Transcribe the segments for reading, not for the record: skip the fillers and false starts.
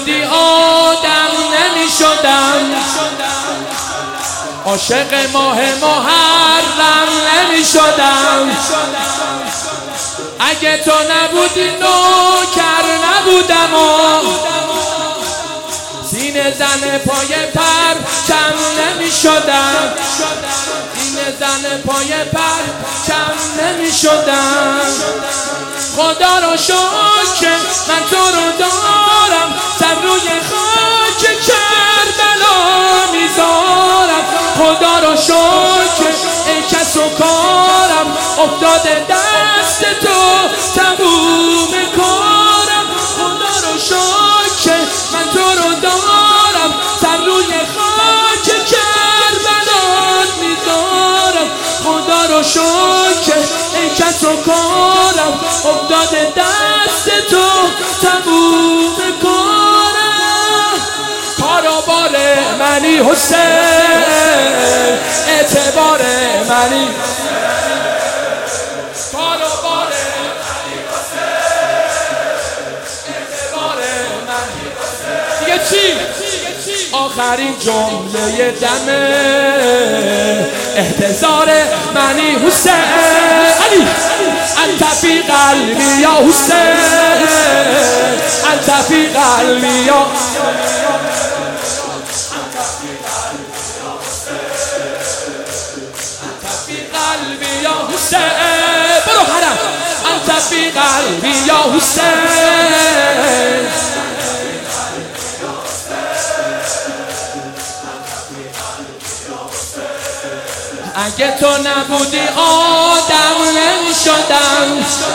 نبودی آدم نمیشدم، عاشق ماه محرم نمیشدم. اگه تو نبودی نوکر نبودم و سینه زن پای پرچم نمیشدم، سینه زن پای پرچم نمیشدم. خدا رو شکر من تو رو دارم، سر روی خاک کربلا میذارم. خدا رو شکر ای کس و کارم، افتاده دست تو تموم کارم. خدا رو شکر من تو رو دارم، سر روی خاک کربلا میذارم. خدا رو شکر ای کس و کارم، افتاده دست تو تموم کارم. کاروبار منی حسین، اعتبار منی، کاروبار منی حسین، اعتبار منی حسین. دیگه چی؟ آخرین جمله دمه احتضار منی حسین. علی انت فی قلبی یا حسین، انت فی قلبی یا حسین. برو حرم انت فی قلبی یا حسین. اگه تو نبودی آدم نمیشدم،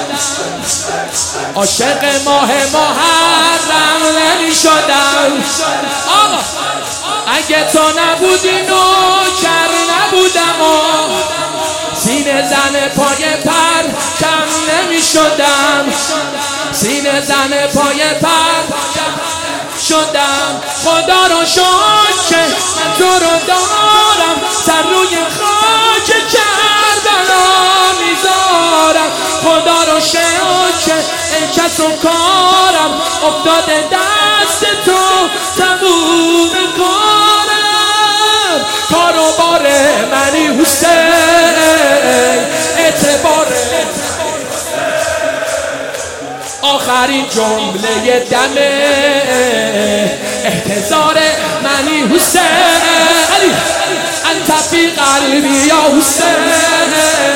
عاشق ماه محرم نمیشدم. آقا اگه تو نبودی نوکر نبودم و سینه زن پای پرچم نمیشدم، سینه زن پای پرچم شدم. خدا رو شکر من تو رو دارم، سر روی خاک کربلا میذارم. خدا رو شکر ای کس و کارم، افتاده دست تو تموم کارم. کاروبار منی حسین، اعتبار آخرین جمله دمه احتضار منی حسین. علی انت فی قلبی یا حسین،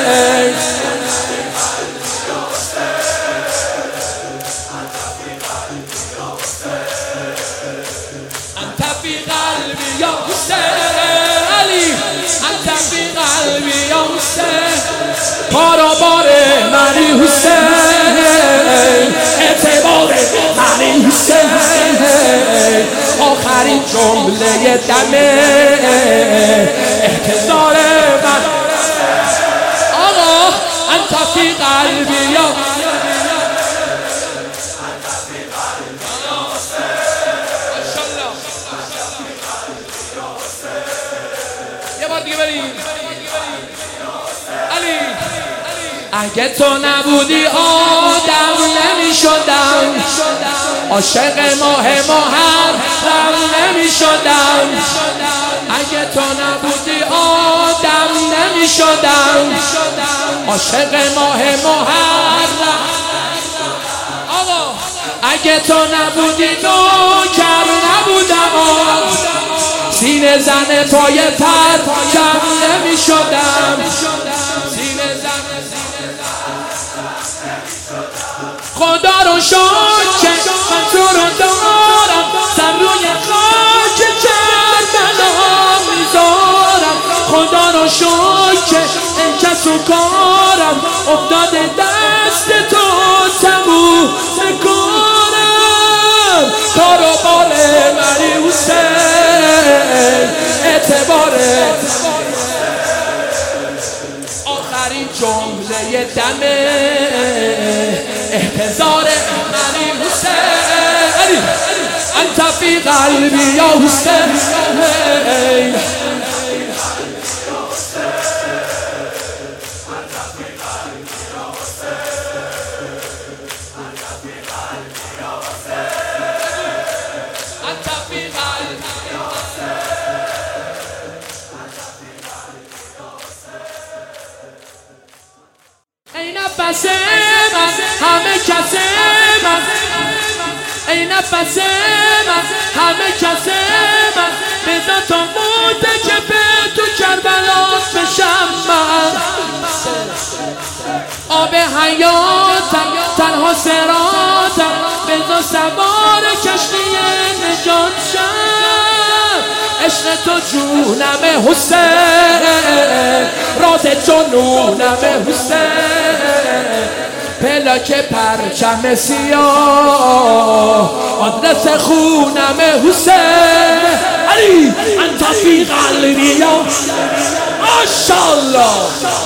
انت فی قلبی یا حسین. علی انت فی قلبی یا حسین. کاروبار منی حسین، اعتبار منی حسین. آخرین جمله دمه احتضار من. آقا انت فی قلبی یا یه بار دیگه بریم. علی اگه تو نبودی آدم نمیشدم، عاشق ماه محرم نمیشدم. اگه تو نبودی آدم نمیشدم، عاشق ماه محرم. آقا اگه تو نبودی نوکر نبودم، سینه زن پای پرچم نمیشدم، سینه زن. خدا رو شکر من تو رو دارم، سر روی خاک کربلا میذارم. خدا رو شکر ای کس و کارم، افتاده دست تو تموم کارم. کاروبار منی حسین، اعتبار آخرین جمله دمه احتضار منی حسین. علی انت فی قلبی یا حسین. نفس من همه کس من، ای نفس من همه کس من، بذار تا مرتکب تو کربلا بشم من. آب حیاتم تنها صراطم، بذار سوار کشتی نجات شم. عشق تو جونم حسین، راز جنونم حسین، پلاک پرچم سیاه آدرس خونم حسین. علی انت فی قلبی یا ماشاءالله،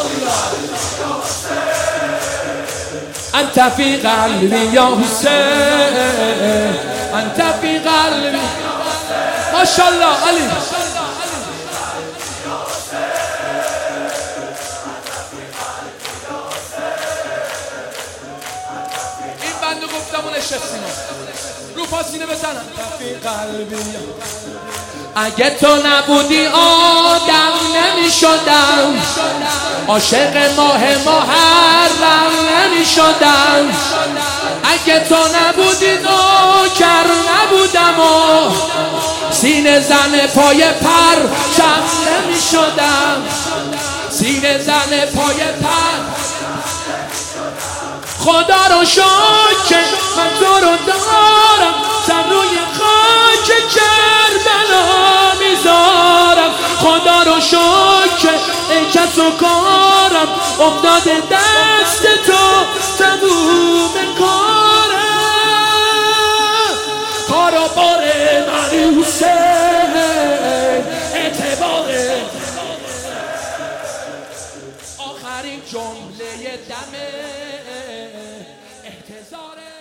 انت فی قلبی یا حسین، انت فی قلبی ماشاءالله. علی این بندو گفتم اون شخصینا رو پاسینه بزنم. فی قلبی اگه تو نبودی آدم نمی شدم، عاشق ماه محرم نمی شدم. اگه تو نبودی نوکر نبودم و سینه زن پای پرچم نمی شدم، سینه زن پای پر. خدا رو شکر من تو رو دارم، سر روی خاک کربلا میذارم. خدا رو شکر ای کس و کارم، افتاده دست تو تموم کارم. کار و بار من حسین، اعتبار آخرین جمله دم احتضار